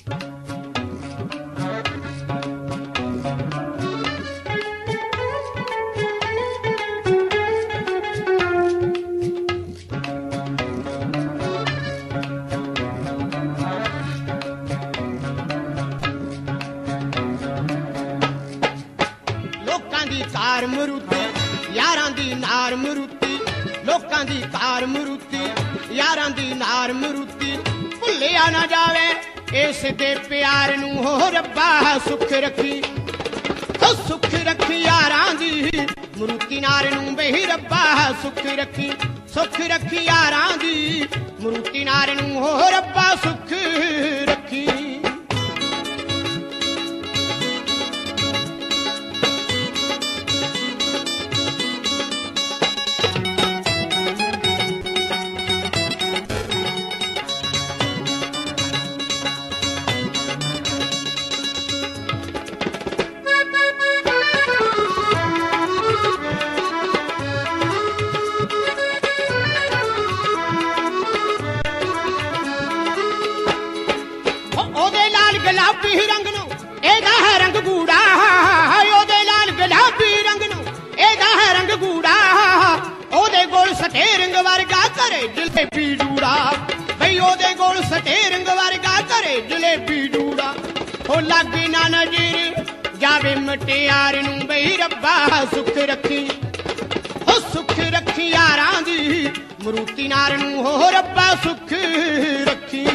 ਕਾਰ ਮਰੂਤੀ ਯਾਰਾਂ ਦੀ ਨਾਰ ਮਰੂਤੀ, ਲੋਕਾਂ ਦੀ ਕਾਰ ਮਰੂਤੀ ਯਾਰਾਂ ਦੀ ਨਾਰ ਮਰੂਤੀ, ਭੁੱਲਿਆ ਨਾ ਜਾਵੇ ਇਸ ਦੇ ਪਿਆਰ ਨੂੰ ਹੋ ਰੱਬਾ ਸੁੱਖ ਰੱਖੀ, ਹੋ ਸੁੱਖ ਰੱਖੀ ਯਾਰਾਂ ਦੀ ਮਰੂਤੀ ਨਾਰ ਨੂੰ ਬਈ ਰੱਬਾ ਸੁੱਖ ਰੱਖੀ, ਸੁੱਖ ਰੱਖੀ ਯਾਰਾਂ ਦੀ ਮਰੂਤੀ ਨਾਰ ਨੂੰ ਹੋ ਰੱਬਾ ਸੁੱਖ ਰੱਖੀ। ਗੁਲਾਬੀ ਰੰਗ ਨੂੰ ਇਹਦਾ ਹੈ ਰੰਗ ਗੂੜਾ, ਉਹਦੇ ਲਾਲ ਗੁਲਾਬੀ ਰੰਗ ਨੂੰ ਇਹਦਾ ਹੈ ਰੰਗ ਗੂੜਾ, ਉਹਦੇ ਕੋਲ ਸਟੇਰਿੰਗ ਵਰਗਾ ਘਰੇ ਜਲੇਬੀ ਡੂੜਾ, ਬਈ ਉਹਦੇ ਕੋਲ ਸਟੇਰਿੰਗ ਵਰਗਾ ਘਰੇ ਜਲੇਬੀ ਡੂੜਾ, ਉਹ ਲਾਗੇ ਨਾ ਨਜ਼ਰ ਜਾਵੇ ਮਟਿਆਰ ਨੂੰ ਬਈ ਰੱਬਾ ਸੁੱਖ ਰੱਖੀ, ਉਹ ਸੁੱਖ ਰੱਖੀ ਯਾਰਾਂ ਦੀ ਮਰੂਤੀ ਨਾਰ ਨੂੰ ਹੋ ਰੱਬਾ ਸੁੱਖ ਰੱਖੀ।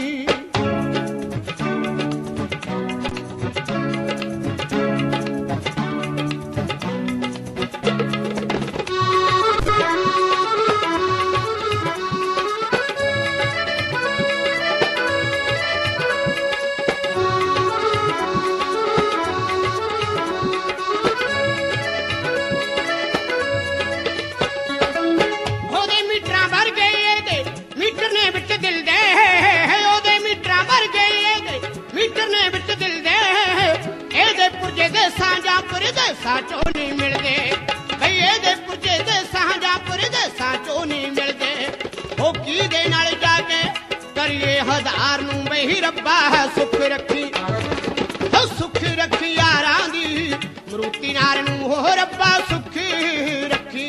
ਸਾਂਝਾ ਪਰਦੇਸਾਂ ਚੋਂ ਨਹੀਂ ਮਿਲਦੇ, ਬਈ ਇਹਦੇ ਪੁਰਜੇ ਦੇ ਸਾਂਝਾ ਪਰਦੇਸਾਂ ਚੋਂ ਨਹੀਂ ਮਿਲਦੇ, ਉਹ ਕੀ ਦੇ ਨਾਲ ਜਾ ਕੇ ਕਰੀਏ ਹਜ਼ਾਰ ਨੂੰ ਬਈ ਰੱਬਾ ਸੁੱਖ ਰੱਖੀ, ਉਹ ਸੁੱਖ ਰੱਖੀ ਯਾਰਾਂ ਦੀ ਮਰੂਤੀ ਨਾਰ ਨੂੰ ਹੋ ਰੱਬਾ ਸੁੱਖ ਰੱਖੀ।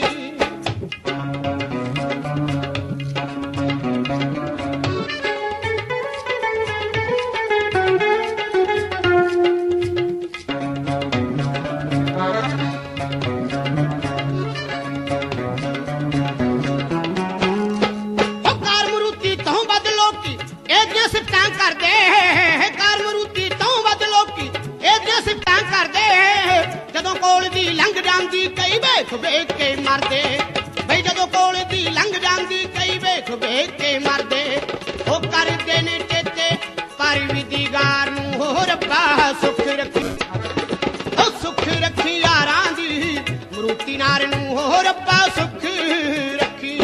ਜਦੋਂ ਕੋਲ ਦੀ ਲੰਘ ਜਾਂਦੀ ਕਈ ਵੇਖ ਵੇਖ ਕੇ ਮਰਦੇ, ਬਈ ਜਦੋਂ ਕੋਲ ਦੀ ਲੰਘ ਜਾਂਦੀ ਕਈ ਵੇਖ ਵੇਖ ਕੇ ਮਰਦੇ, ਉਹ ਕਰਦੇ ਨੇ ਚੇਤੇ ਪਰ ਵਿਦੀਗਾਰ ਨੂੰ ਹੋ ਰੱਬਾ ਸੁੱਖ ਰੱਖੀ, ਉਹ ਸੁੱਖ ਰੱਖੀ ਯਾਰਾਂ ਦੀ ਮਰੂਤੀ ਨਾਰ ਨੂੰ ਹੋ ਰੱਬਾ ਸੁੱਖ ਰੱਖੀ।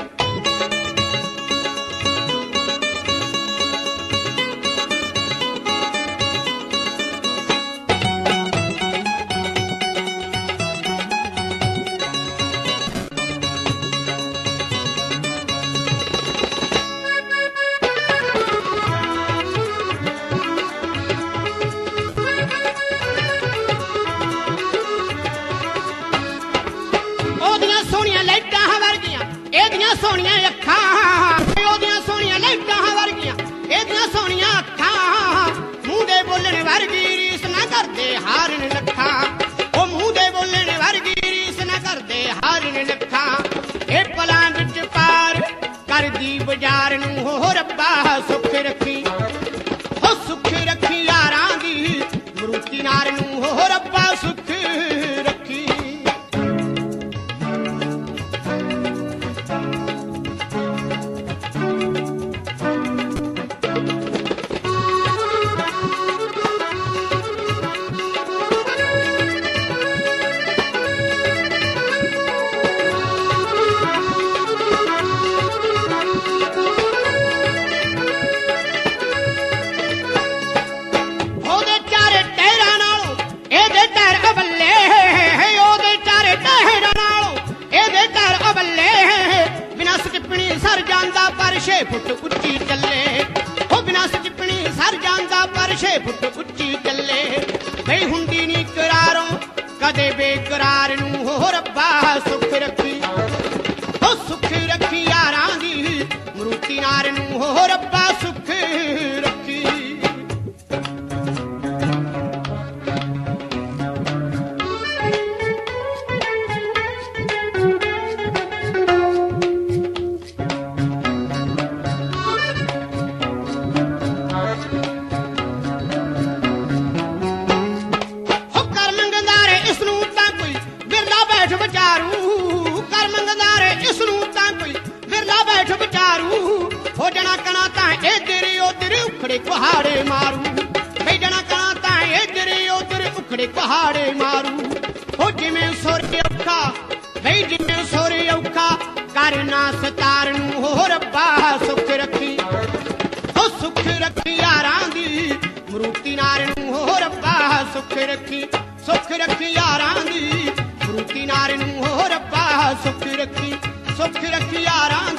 ਇਹਦੀਆਂ ਸੋਹਣੀਆਂ ਅੱਖਾਂ, ਉਹਦੀਆਂ ਸੋਹਣੀਆਂ ਲਾਈਟਾਂ ਵਰਗੀਆਂ ਇਹਦੀਆਂ ਸੋਹਣੀਆਂ ਅੱਖਾਂ, ਮੂੰਹ ਦੇ ਬੋਲਣ ਵਰਗੀ ਰੀਸ ਨਾ ਕਰਦੇ ਹਾਰਨ ਲੱਖਾਂ, ਉਹ ਮੂੰਹ ਦੇ ਬੋਲਣ ਵਰਗੀ ਰੀਸ ਨਾ ਕਰਦੇ ਹਾਰਨ ਲੱਖਾਂ, ਇਹ ਪਲਾਂ ਵਿੱਚ ਪਾਰ ਕਰਦੀ ਬਾਜ਼ਾਰ ਨੂੰ ਹੋ ਰੱਬਾ ਸੁੱਖ ਰੱਖੀ, ਉਹ ਸੁੱਖ ਰੱਖੀ ਯਾਰਾਂ ਦੀ ਮਰੂਤੀ ਨਾਰ ਨੂੰ ਹੋ ਰੱਬਾ ਸੁੱਖ ਰੱਖੀ। ਸਰ ਜਾਂਦਾ ਪਰ 6 ਫੁੱਟ ਉੱਚੀ ਚੱਲੇ, ਉਹ ਨਸ ਚਿਪਣੀ ਸਰ ਜਾਂਦਾ ਪਰ 6 ਫੁੱਟ ਉੱਚੀ ਚੱਲੇ ਬਈ ਹੁੰਦੀ ਨੀ ਕਰਾਰੋਂ ਕਦੇ ਬੇਕਰਾਰ ਨੂੰ ਹੋ ਰੱਬਾ ਸੁੱਖ ਰੱਖੀ ਹੋ ਸੁੱਖ ਰੱਖੀ ਯਾਰਾਂ ਦੀ ਮਰੂਤੀ ਨਾਰ ਨੂੰ ਹੋ ਰੱਬਾ ਸੁੱਖ ਰੱਖੀ ਹੋ ਜਣਾ ਕਣਾ ਤਾਂ ਇੱਧਰ ਉੱਧਰ ਉਖੜੇ ਕੁਹਾੜੇ ਮਾਰੂ ਬਈ ਜਣਾ ਕਣਾ ਤਾਂ ਇੱਧਰ ਉੱਧਰ ਉਖੜੇ ਕੁਹਾੜੇ ਮਾਰੂ ਹੋ ਜਿਵੇਂ ਸੁਰ ਔਖਾ ਬਈ ਜਿਵੇਂ ਸੁਰ ਔਖਾ ਕਰਨਾ ਸਤਾਰ ਨੂੰ ਹੋ ਰੱਬਾ ਸੁੱਖ ਰੱਖੀ ਹੋ ਸੁੱਖ ਰੱਖੀ ਯਾਰਾਂ ਦੀ ਮਰੂਤੀ ਨਾਰ ਨੂੰ ਹੋ ਰੱਬਾ ਸੁੱਖ ਰੱਖੀ ਯਾਰਾਂ ਦੀ ਮਰੂਤੀ ਨਾਰ ਨੂੰ ਹੋ ਰੱਬਾ ਸੁੱਖ ਰੱਖੀ ਯਾਰਾਂ